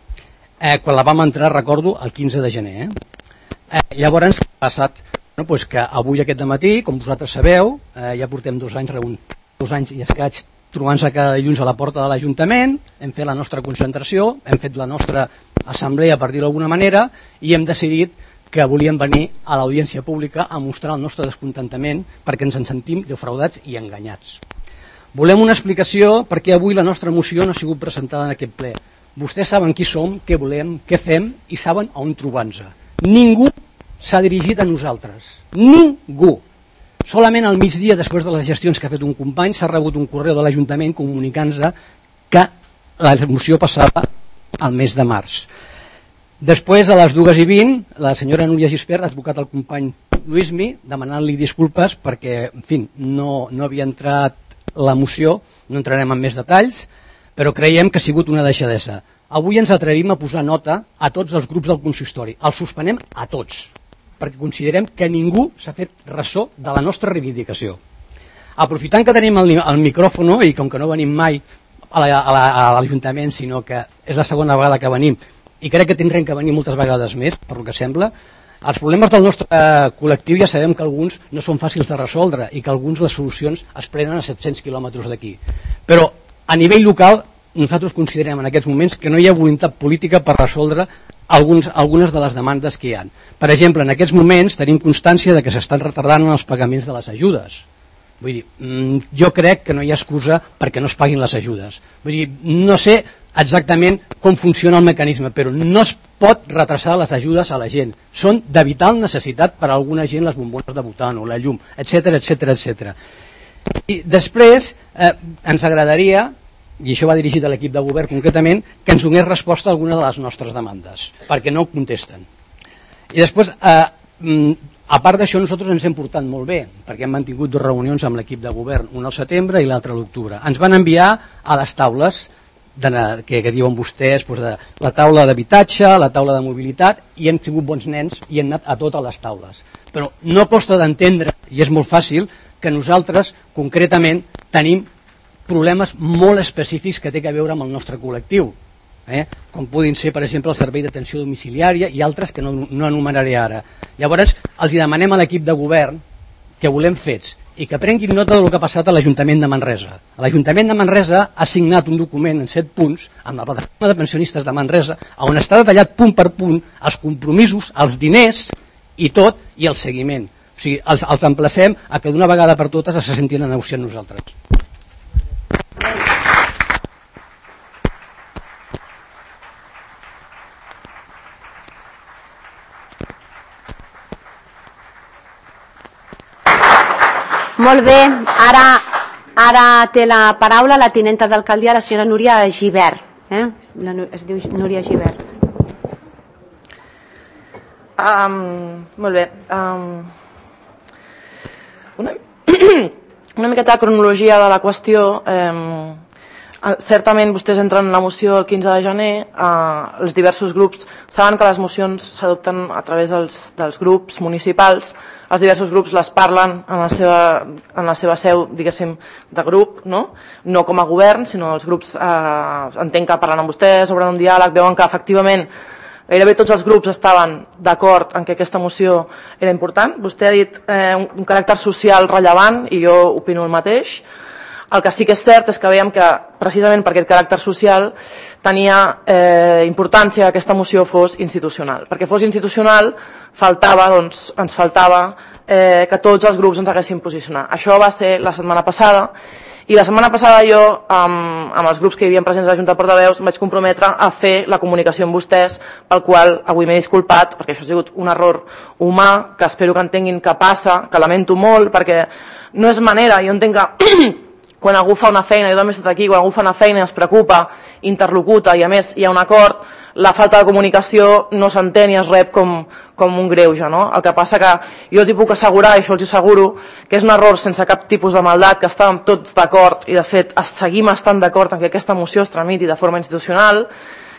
Eh, quan la vam entrar, recordo, el quinze de gener. Eh? Eh, llavors, què ha passat? No, doncs que avui aquest dematí, com vosaltres sabeu, eh, ja portem dos anys, dos anys i escaig trobant-se cada dilluns a la porta de l'Ajuntament, hem fet la nostra concentració, hem fet la nostra assemblea, per dir-ho d'alguna manera, i hem decidit que volíem venir a l'audiència pública a mostrar el nostre descontentament perquè ens en sentim defraudats i enganyats. Volem una explicació perquè avui la nostra moció no ha sigut presentada en aquest ple. Vostès saben qui som, què volem, què fem i saben on trobar-nos. Ningú s'ha dirigit a nosaltres. Ningú. Solament al migdia, després de les gestions que ha fet un company, s'ha rebut un correu de l'Ajuntament comunicant-se que la moció passava al mes de març. Després, a les dues i vint, la senyora Núria Gispert ha advocat al company Luismi demanant-li disculpes perquè, en fi, no, no havia entrat la moció, no entrarem en més detalls, però creiem que ha sigut una deixadesa. Avui ens atrevim a posar nota a tots els grups del consistori. Els suspenem a tots, perquè considerem que ningú s'ha fet ressò de la nostra reivindicació. Aprofitant que tenim el, el micròfon i com que no venim mai a l'Ajuntament, sinó que és la segona vegada que venim, i crec que tindrem que venir moltes vegades més, per lo que sembla, els problemes del nostre eh, col·lectiu ja sabem que alguns no són fàcils de resoldre i que alguns les solucions es prenen a set-cents quilòmetres d'aquí. Però a nivell local nosaltres considerem en aquests moments que no hi ha voluntat política per resoldre alguns, algunes de les demandes que hi ha. Per exemple, en aquests moments tenim constància de que s'estan retardant els pagaments de les ajudes. Vull dir, jo crec que no hi ha excusa perquè no es paguin les ajudes. Vull dir, no sé exactament com funciona el mecanisme, però no es pot retrasar les ajudes a la gent. Són de vital necessitat per a alguna gent les bombones de butano, la llum, etcètera, etcètera, etcètera. I després eh, ens agradaria, i això va dirigit a l'equip de govern concretament, que ens donés resposta a alguna de les nostres demandes, perquè no ho contesten. I després, eh, a part d'això, nosaltres ens hem portat molt bé, perquè hem mantingut dues reunions amb l'equip de govern, una al setembre i l'altra a l'octubre. Ens van enviar a les taules de, que, que diuen vostès, doncs de, la taula d'habitatge, la taula de mobilitat, i hem sigut bons nens i hem anat a totes les taules. Però no costa d'entendre, i és molt fàcil, que nosaltres concretament tenim problemes molt específics que té a veure amb el nostre col·lectiu, eh? com podin ser, per exemple, el servei d'atenció domiciliària i altres que no, no enumeraré ara. Llavors, els demanem a l'equip de govern que volem fets i que prenguin nota del que ha passat a l'Ajuntament de Manresa. L'Ajuntament de Manresa ha signat un document en set punts amb la plataforma de pensionistes de Manresa on està detallat punt per punt els compromisos, els diners i tot, i el seguiment. O sigui, els, els emplacem a que d'una vegada per totes se sentin a negociar amb nosaltres. Molt bé, ara, ara té la paraula la tinenta d'alcaldia, la senyora Núria Gibert. Eh? La, es diu Núria Gibert. Um, molt bé. Um, una, una miqueta de cronologia de la qüestió. Um, certament vostès entren en la moció el quinze de gener, uh, els diversos grups saben que les mocions s'adopten a través dels, dels grups municipals, els diversos grups les parlen en la seva, en la seva seu, diguéssim, de grup, no? No com a govern, sinó els grups eh, entenc que parlen amb vostès, obren un diàleg, veuen que efectivament gairebé tots els grups estaven d'acord en que aquesta moció era important. Vostè ha dit eh, un, un caràcter social rellevant i jo opino el mateix. El que sí que és cert és que veiem que precisament per aquest caràcter social tenia eh, importància que aquesta moció fos institucional. Perquè fos institucional faltava, doncs, ens faltava eh, que tots els grups ens haguessin posicionat. Això va ser la setmana passada i la setmana passada jo, amb, amb els grups que hi havia presents a la Junta de Portaveus, em vaig comprometre a fer la comunicació amb vostès, pel qual avui m'he disculpat, perquè això ha sigut un error humà, que espero que entenguin que passa, que lamento molt, perquè no és manera, jo entenc que quan algú fa una feina, jo també he estat aquí, quan algú fa una feina es preocupa, interlocuta i a més hi ha un acord, la falta de comunicació no s'entén i es rep com, com un greuge, no? El que passa que jo els hi puc assegurar, i això els hi asseguro, que és un error sense cap tipus de maldat, que estàvem tots d'acord i de fet seguim estant d'acord en que aquesta moció es tramiti de forma institucional,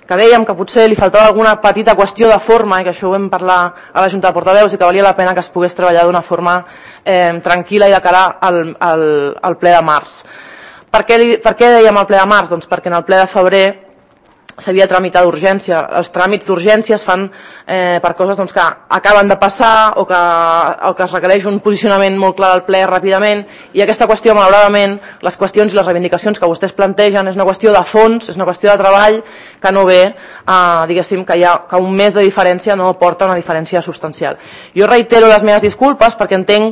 que dèiem que potser li faltava alguna petita qüestió de forma i que això ho vam parlar a la Junta de Portaveus i que valia la pena que es pogués treballar d'una forma eh, tranquil·la i de cara al, al, al ple de març. Per què, li, per què dèiem el ple de març? Doncs perquè en el ple de febrer s'havia tramitat d'urgència. Els tràmits d'urgència es fan eh, per coses doncs, que acaben de passar o que, o que es requereix un posicionament molt clar del ple ràpidament, i aquesta qüestió, malauradament, les qüestions i les reivindicacions que vostès plantegen és una qüestió de fons, és una qüestió de treball que no ve, eh, diguéssim, que, hi ha, que un mes de diferència no porta una diferència substancial. Jo reitero les meves disculpes perquè entenc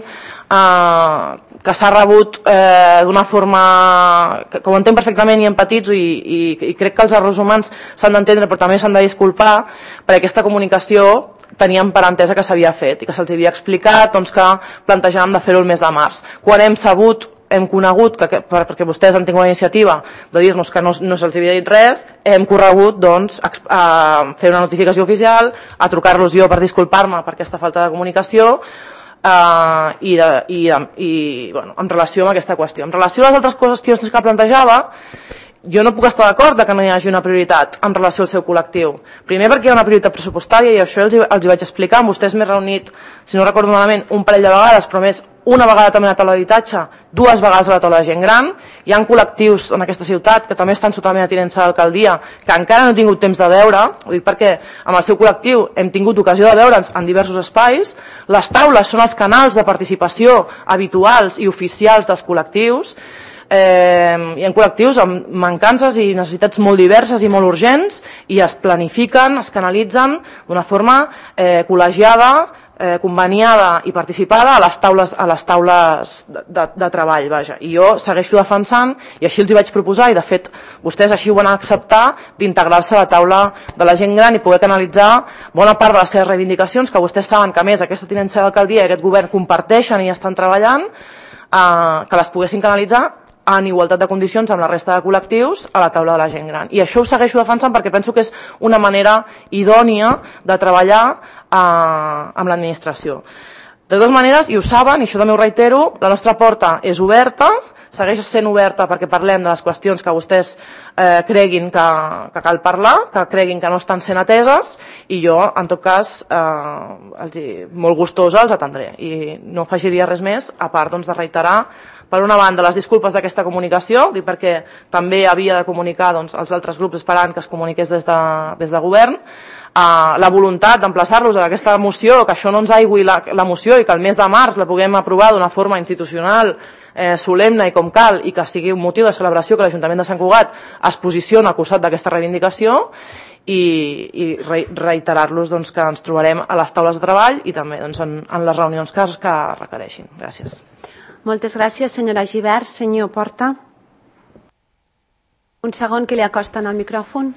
eh, que s'ha rebut eh, d'una forma que, que ho entenc perfectament i empatitzo i, i, i crec que els errors humans s'han d'entendre però també s'han de disculpar perquè aquesta comunicació teníem per entesa que s'havia fet i que se'ls havia explicat doncs, que plantejàvem de fer-ho el mes de març. Quan hem sabut, hem conegut, que, que, perquè vostès han tingut la iniciativa de dir-nos que no, no se'ls havia dit res, hem corregut doncs, a, a fer una notificació oficial, a trucar-los jo per disculpar-me per aquesta falta de comunicació, Uh, i, de, i, i bueno, en relació amb aquesta qüestió. En relació a les altres qüestions que plantejava, jo no puc estar d'acord que no hi hagi una prioritat en relació al seu col·lectiu. Primer perquè hi ha una prioritat pressupostària i això els, els hi vaig explicar. Amb vostès m'he reunit, si no recordo malament, un parell de vegades, però més una vegada també a la taula d'habitatge, dues vegades a la taula de gent gran. Hi ha col·lectius en aquesta ciutat que també estan sota la meva tinença d'alcaldia que encara no he tingut temps de veure, ho dic perquè amb el seu col·lectiu hem tingut ocasió de veure'ns en diversos espais. Les taules són els canals de participació habituals i oficials dels col·lectius. Eh, hi ha col·lectius amb mancances i necessitats molt diverses i molt urgents i es planifiquen, es canalitzen d'una forma eh, col·legiada, eh, conveniada i participada a les taules, a les taules de, de, de treball, vaja. I jo segueixo defensant, i així els hi vaig proposar, i de fet vostès així ho van acceptar, d'integrar-se a la taula de la gent gran i poder canalitzar bona part de les seves reivindicacions, que vostès saben que a més aquesta tinença d'alcaldia i aquest govern comparteixen i estan treballant, eh, que les poguessin canalitzar en igualtat de condicions amb la resta de col·lectius a la taula de la gent gran. I això ho segueixo defensant perquè penso que és una manera idònia de treballar eh, amb l'administració. De totes maneres, i ho saben, i això també ho reitero, la nostra porta és oberta, segueix sent oberta perquè parlem de les qüestions que vostès eh, creguin que, que cal parlar, que creguin que no estan sent ateses, i jo, en tot cas, eh, els, molt gustosa els atendré. I no afegiria res més, a part doncs, de reiterar, per una banda, les disculpes d'aquesta comunicació, dic perquè també havia de comunicar doncs, als altres grups esperant que es comuniqués des de, des de govern, uh, la voluntat d'emplaçar-los a aquesta moció, que això no ens aigui la, la moció i que el mes de març la puguem aprovar d'una forma institucional, eh, solemne i com cal, i que sigui un motiu de celebració que l'Ajuntament de Sant Cugat es posiciona al costat d'aquesta reivindicació, i, i re, reiterar-los doncs, que ens trobarem a les taules de treball i també doncs, en, en les reunions que, que requereixin. Gràcies. Moltes gràcies, senyora Gibert. Senyor Porta. Un segon que li acosten al micròfon.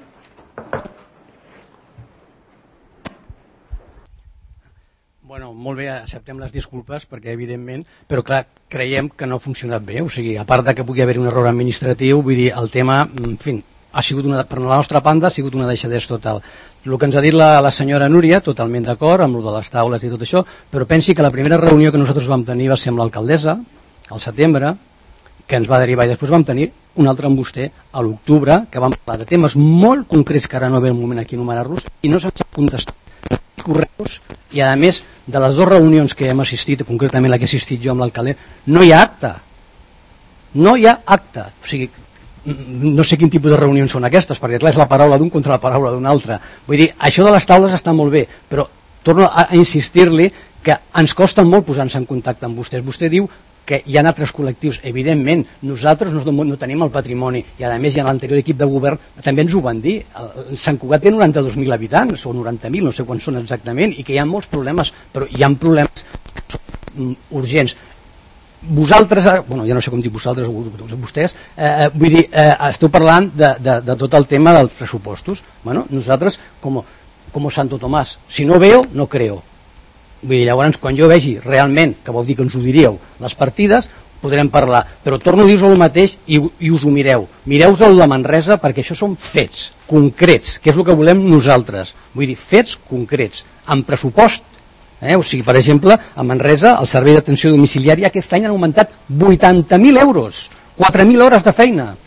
Bueno, molt bé, acceptem les disculpes perquè, evidentment, però clar, creiem que no ha funcionat bé. O sigui, a part de que pugui haver un error administratiu, vull dir, el tema, en fi, ha sigut una, per la nostra banda ha sigut una deixadesa total. El que ens ha dit la, la senyora Núria, totalment d'acord amb el de les taules i tot això, però pensi que la primera reunió que nosaltres vam tenir va ser amb l'alcaldessa, al setembre, que ens va derivar, i després vam tenir un altre amb vostè a l'octubre, que vam parlar de temes molt concrets que ara no ve el moment aquí enumerar-los, i no se'ns ha contestat correus, i a més de les dues reunions que hem assistit, concretament la que he assistit jo amb l'alcalde, no hi ha acte. No hi ha acte. O sigui, no sé quin tipus de reunions són aquestes, perquè clar, és la paraula d'un contra la paraula d'un altre. Vull dir, això de les taules està molt bé, però torno a insistir-li que ens costa molt posar-nos en contacte amb vostès. Vostè diu que hi ha altres col·lectius. Evidentment, nosaltres no, no tenim el patrimoni, i a més, ja l'anterior equip de govern també ens ho van dir. El Sant Cugat té noranta-dos mil habitants, o noranta mil, no sé quants són exactament, i que hi ha molts problemes, però hi ha problemes urgents. Vosaltres, bueno, ja no sé com dir vosaltres, vostès, eh, vull dir, eh, esteu parlant de, de, de tot el tema dels pressupostos. Bueno, nosaltres, com, com Santo Tomàs, si no veo, no creo. Vull dir, llavors, quan jo vegi realment, que vol dir que ens ho diríeu, les partides, podrem parlar. Però torno a dir-vos el mateix i, i us ho mireu. Mireu-vos el de Manresa, perquè això són fets concrets, que és el que volem nosaltres. Vull dir, fets concrets, amb pressupost. Eh? O sigui, per exemple, a Manresa, el servei d'atenció domiciliària aquest any han augmentat vuitanta mil euros, quatre mil hores de feina.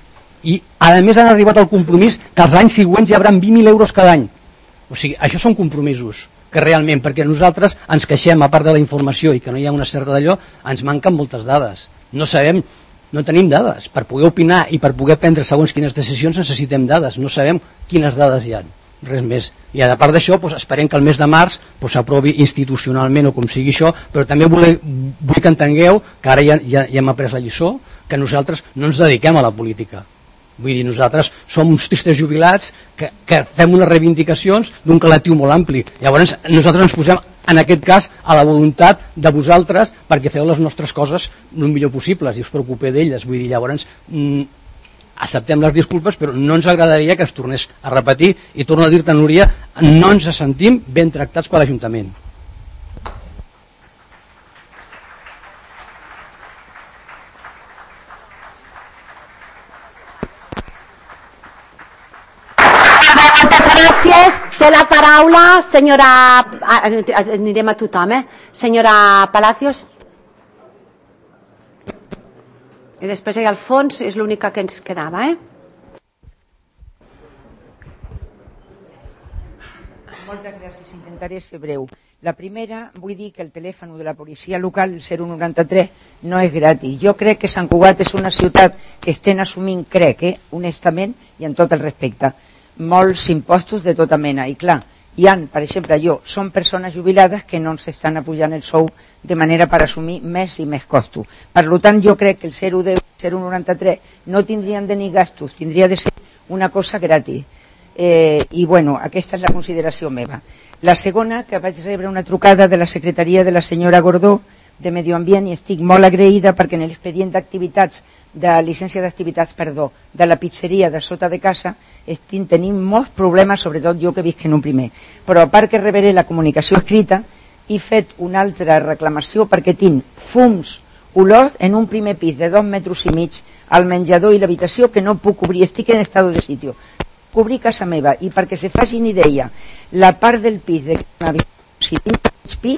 i a més han arribat al compromís que els anys següents hi haurà vint mil euros cada any. O sigui, això són compromisos que realment, perquè nosaltres ens queixem, a part de la informació i que no hi ha una certa d'allò, ens manquen moltes dades. No sabem, no tenim dades. Per poder opinar i per poder prendre segons quines decisions necessitem dades. No sabem quines dades hi ha. Res més. I a part d'això, doncs, esperem que el mes de març s'aprovi doncs, institucionalment o com sigui això, però també vull, vull que entengueu que ara ja, ja, ja hem après la lliçó, que nosaltres no ens dediquem a la política. Vull dir, nosaltres som uns tristes jubilats que, que fem unes reivindicacions d'un col·lectiu molt ampli. Llavors nosaltres ens posem en aquest cas a la voluntat de vosaltres perquè feu les nostres coses el millor possible i us preocupeu d'elles. Vull dir, llavors mm, acceptem les disculpes, però no ens agradaria que es tornés a repetir, i torno a dir-te, Núria, no ens sentim ben tractats per l'Ajuntament. Gràcies. Té la paraula, senyora... Anirem a tothom, eh? Senyora Palacios. I després allà al fons és l'única que ens quedava, eh? Moltes gràcies, intentaré ser breu. La primera, vull dir que el telèfon de la policia local, el zero un noranta-tres, no és gratis. Jo crec que Sant Cugat és una ciutat que estem assumint, crec, eh, honestament i amb tot el respecte, molts impostos de tota mena. I clar, hi ha, per exemple, jo, són persones jubilades que no ens estan apujant el sou de manera per assumir més i més costos. Per tant, jo crec que el zero un deu, zero un noranta-tres no tindrien de ni gastos, tindria de ser una cosa gratis. Eh, I bueno, aquesta és la consideració meva. La segona, que vaig rebre una trucada de la secretaria de la senyora Gordó de Medi Ambient, i estic molt agraïda perquè en l'expedient d'activitats, de llicència d'activitats, perdó, de la pizzeria de sota de casa, estic tenint molts problemes, sobretot jo que visc en un primer. Però a part que rebré la comunicació escrita, he fet una altra reclamació perquè tinc fums, olor en un primer pis de dos metres i mig al menjador i l'habitació que no puc obrir, estic en estat de sitio. Cobrir casa meva, i perquè se facin idea, la part del pis de si tinc mig pis,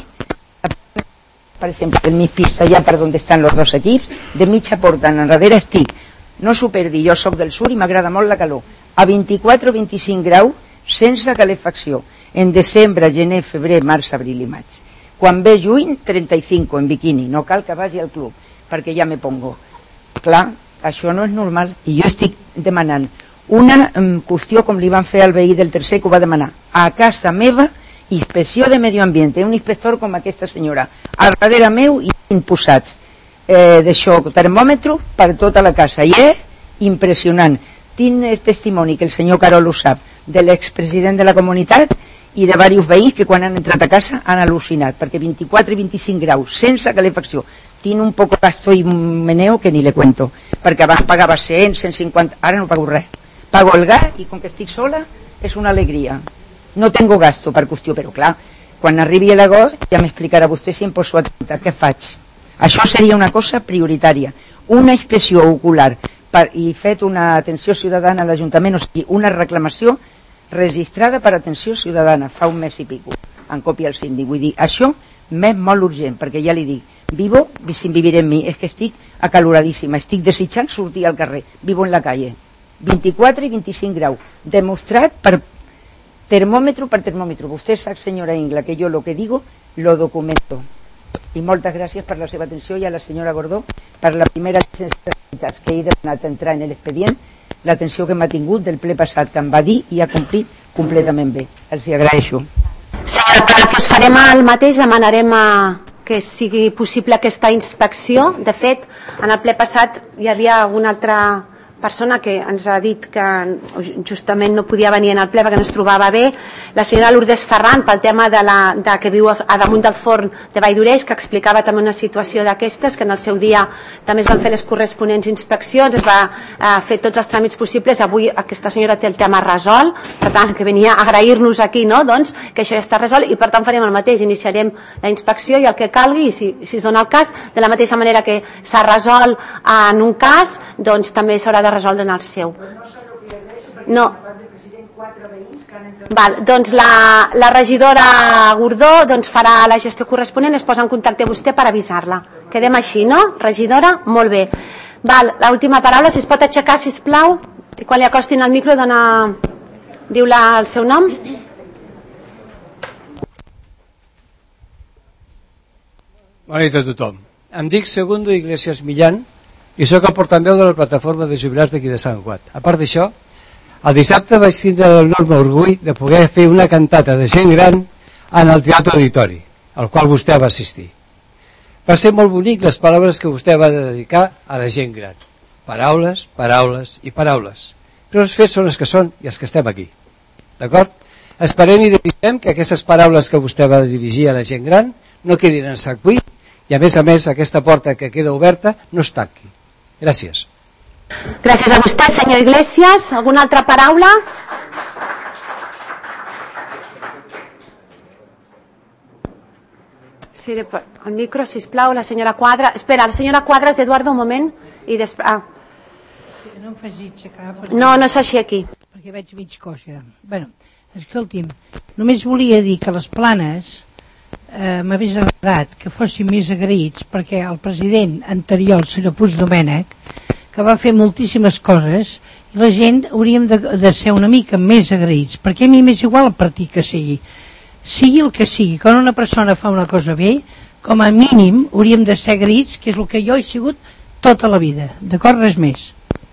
per exemple, el mig pis allà per on estan els dos equips, de mitja porta en darrere estic, no s'ho perdi, jo soc del sur i m'agrada molt la calor, a vint-i-quatre o vint-i-cinc graus sense calefacció, en desembre, gener, febrer, març, abril i maig. Quan ve juny, trenta-cinc en biquini, no cal que vagi al club, perquè ja me pongo. Clar, això no és normal, i jo estic demanant una um, qüestió com li van fer al veí del tercer que ho va demanar. A casa meva, inspecció de medi ambient, un inspector com aquesta senyora, al darrere meu i imposats eh, d'això, termòmetre per tota la casa, i és impressionant. Tinc el testimoni, que el senyor Carol ho sap, de l'expresident de la comunitat i de diversos veïns que quan han entrat a casa han al·lucinat, perquè vint-i-quatre i vint-i-cinc graus sense calefacció. Tinc un poc gasto i un meneo que ni le cuento, perquè abans pagava cent, cent cinquanta, ara no pago res. Pago el gas i com que estic sola és una alegria. No tengo gasto per qüestió, però clar, quan arribi a l'agost ja m'explicarà vostè si em poso atenta, què faig? Això seria una cosa prioritària. Una inspecció ocular per, i fet una atenció ciutadana a l'Ajuntament, o sigui, una reclamació registrada per atenció ciutadana fa un mes i pico, en còpia al síndic. Vull dir, això m'és molt urgent, perquè ja li dic, vivo sin vivir en mi, és que estic acaloradíssima, estic desitjant sortir al carrer, vivo en la calle. vint-i-quatre i vint-i-cinc graus, demostrat per termòmetre per termòmetre. Vostè sap, senyora Ingla, que jo lo que digo lo documento. I moltes gràcies per la seva atenció, i a la senyora Gordó per la primera llicència que he demanat entrar en l'expedient, l'atenció que m'ha tingut del ple passat, que em va dir i ha complit completament bé. Els hi agraeixo. Senyora Palacios, farem el mateix, demanarem a que sigui possible aquesta inspecció. De fet, en el ple passat hi havia alguna altra persona que ens ha dit que justament no podia venir en el ple perquè no es trobava bé, la senyora Lourdes Ferran, pel tema de, la, de que viu a, a damunt del forn de Valldoreix, que explicava també una situació d'aquestes, que en el seu dia també es van fer les corresponents inspeccions, es va eh, fer tots els tràmits possibles. Avui aquesta senyora té el tema resolt, per tant, que venia a agrair-nos aquí, no? Doncs, que això ja està resolt, i per tant farem el mateix, iniciarem la inspecció i el que calgui, i si, si es dona el cas, de la mateixa manera que s'ha resolt en un cas, doncs també s'haurà de resoldre en el seu. No. Val, doncs la, la regidora Gordó doncs farà la gestió corresponent, es posa en contacte amb vostè per avisar-la. Quedem així, no, regidora? Molt bé. Val, l'última paraula, si es pot aixecar, sisplau, i quan li acostin al micro dona... diu-la el seu nom. Bona nit a tothom. Em dic Segundo Iglesias Millán i sóc el portaveu de la plataforma de jubilats d'aquí de Sant Cugat. A part d'això, el dissabte vaig tindre l'enorme orgull de poder fer una cantata de gent gran en el Teatre Auditori, al qual vostè va assistir. Va ser molt bonic les paraules que vostè va dedicar a la gent gran. Paraules, paraules i paraules. Però els fets són els que són i els que estem aquí. D'acord? Esperem i desitgem que aquestes paraules que vostè va dirigir a la gent gran no quedin en sac buit i a més a més aquesta porta que queda oberta no es tanqui. Gràcies. Gràcies a vostè, senyor Iglesias. Alguna altra paraula? Sí, el micro, sisplau, la senyora Quadra. Espera, la senyora Quadras, Eduardo, un moment. I després... Ah. No em faci aixecar... No, no és així aquí. Perquè veig mig coixa. Bueno, escolti'm, només volia dir que les Planes eh, m'hagués agradat que fossin més agraïts perquè el president anterior, el senyor Puigdomènech, que va fer moltíssimes coses, i la gent hauríem de, de ser una mica més agraïts, perquè a mi m'és igual el partit que sigui. Sigui el que sigui, quan una persona fa una cosa bé, com a mínim hauríem de ser agraïts, que és el que jo he sigut tota la vida. D'acord? Res més.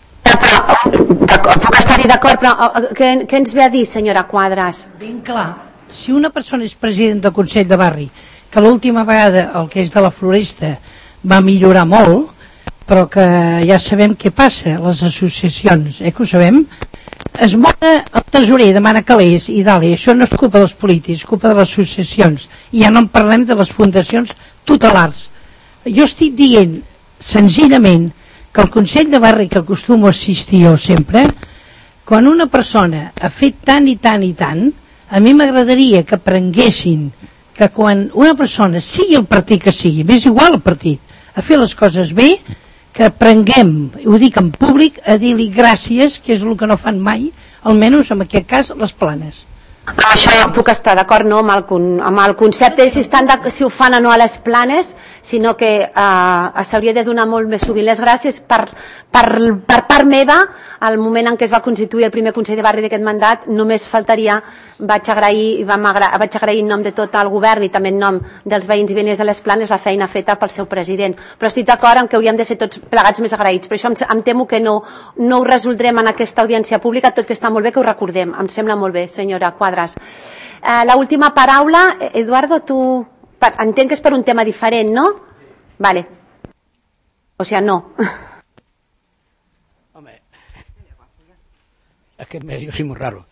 Puc estar-hi d'acord, però què, què ens ve a dir, senyora Quadras? Ben clar, si una persona és president del Consell de Barri, que l'última vegada el que és de la Floresta va millorar molt, però que ja sabem què passa, les associacions, eh, que ho sabem, es mora el tesorer, demana calés i dale, això no és culpa dels polítics, és culpa de les associacions, i ja no en parlem de les fundacions tutelars. Jo estic dient senzillament que el Consell de Barri que acostumo a assistir jo sempre, quan una persona ha fet tant i tant i tant, a mi m'agradaria que aprenguessin que quan una persona, sigui el partit que sigui, m'és igual el partit, a fer les coses bé, que aprenguem, ho dic en públic, a dir-li gràcies, que és el que no fan mai, almenys en aquest cas les Planes. Amb això puc estar d'acord, no, amb el, amb el concepte si, estan de, si ho fan o no a les Planes, sinó que eh, s'hauria de donar molt més sovint les gràcies per, per, per part meva. Al moment en què es va constituir el primer Consell de Barri d'aquest mandat, només faltaria, vaig agrair, vam agra, vaig agrair en nom de tot el govern i també en nom dels veïns i veïnes de les Planes la feina feta pel seu president. Però estic d'acord en que hauríem de ser tots plegats més agraïts. Per això em, em temo que no, no ho resoldrem en aquesta audiència pública, tot que està molt bé que ho recordem. Em sembla molt bé, senyora Quadras. Eh, la última paraula, Eduardo, tu per, entenc que és per un tema diferent, no? Vale. O sea, no. Hombre, es que me, yo soy muy raro.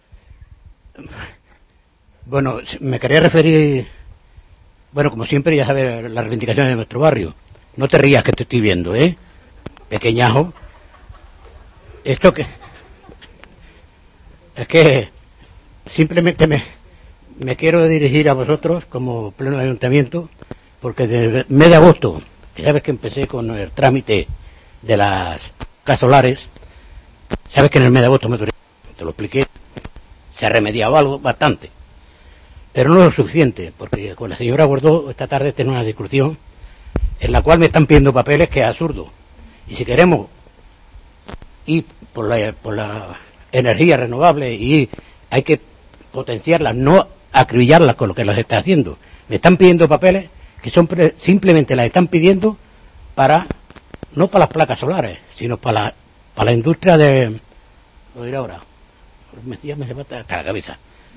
Bueno, me quería referir, bueno, como siempre, ya sabes, las reivindicaciones de nuestro barrio. No te rías que te estoy viendo, ¿eh? Pequeñajo. Esto que... Es que... Simplemente me, me quiero dirigir a vosotros como pleno del ayuntamiento, porque desde el mes de agosto, que sabes que empecé con el trámite de las casolares, sabes que en el mes de agosto me duré, te lo expliqué, se ha remediado algo bastante, pero no lo suficiente, porque con la señora Gordó esta tarde tengo una discusión en la cual me están pidiendo papeles que es absurdo, y si queremos ir por la, por la energía renovable y hay que potenciarlas, no acribillarlas con lo que las está haciendo. Me están pidiendo papeles que son pre simplemente las están pidiendo para, no para las placas solares, sino para la, para la industria de, lo diré ahora, ya me se va hasta la cabeza,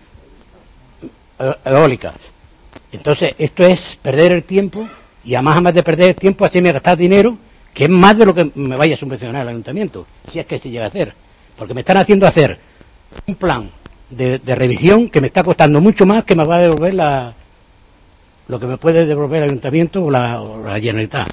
eólicas. Entonces, esto es perder el tiempo, y además, además de perder el tiempo, hacerme gastar dinero, que es más de lo que me vaya a subvencionar el ayuntamiento, si es que se llega a hacer. Porque me están haciendo hacer un plan De, de revisión que me está costando mucho más que me va a devolver la, lo que me puede devolver el ayuntamiento o la, o la Generalitat.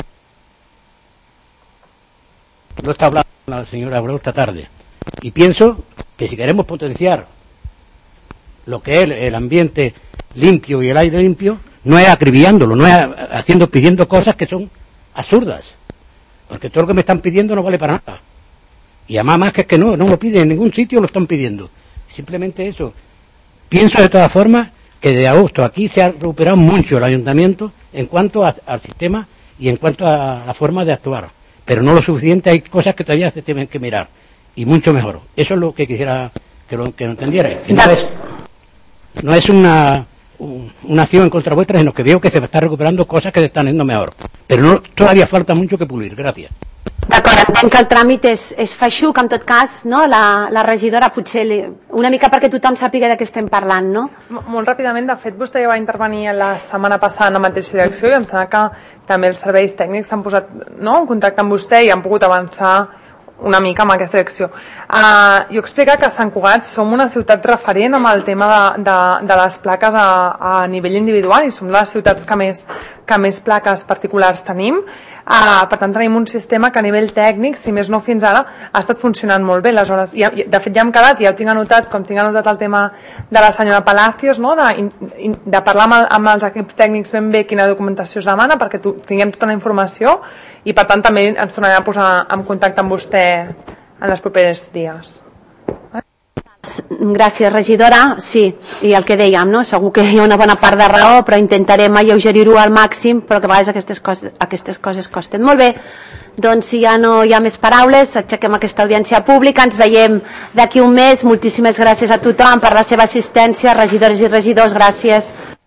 Lo está hablando la señora Brau esta tarde. Y pienso que si queremos potenciar lo que es el, el ambiente limpio y el aire limpio, no es acribillándolo, no es haciendo, pidiendo cosas que son absurdas. Porque todo lo que me están pidiendo no vale para nada. Y además más que es que no, no lo piden en ningún sitio, lo están pidiendo. Simplemente eso. Pienso de todas formas que de agosto aquí se ha recuperado mucho el ayuntamiento en cuanto a, al sistema y en cuanto a la forma de actuar, pero no lo suficiente, hay cosas que todavía se tienen que mirar y mucho mejor. Eso es lo que quisiera que lo, que lo entendierais. No es, no es una, un, una acción en contra vuestra, sino que veo que se está recuperando cosas que se están yendo mejor, pero no, todavía falta mucho que pulir. Gracias. D'acord, entenc que el tràmit és, és feixuc, en tot cas, no? la, la regidora potser li, una mica perquè tothom sàpiga de què estem parlant, no? M Molt ràpidament, de fet, vostè ja va intervenir la setmana passada en la mateixa direcció i em sembla que també els serveis tècnics s'han posat, no?, en contacte amb vostè i han pogut avançar una mica amb aquesta direcció. Uh, jo explicar que a Sant Cugat som una ciutat referent amb el tema de, de, de les plaques a, a nivell individual i som les ciutats que més, que més plaques particulars tenim. Uh, per tant, tenim un sistema que a nivell tècnic, si més no fins ara, ha estat funcionant molt bé. Aleshores, ja, de fet, ja hem quedat, ja ho tinc anotat, com tinc anotat el tema de la senyora Palacios, no? de, de parlar amb, el, amb els equips tècnics ben bé quina documentació es demana, perquè tu, tinguem tota la informació, i per tant també ens tornarem a posar en contacte amb vostè en els propers dies. Gràcies, regidora. Sí, i el que dèiem, no? Segur que hi ha una bona part de raó, però intentarem alleugerir-ho al màxim, però que a vegades aquestes coses, aquestes coses costen. Molt bé, doncs si ja no hi ha més paraules, aixequem aquesta audiència pública, ens veiem d'aquí un mes. Moltíssimes gràcies a tothom per la seva assistència, regidores i regidors, gràcies.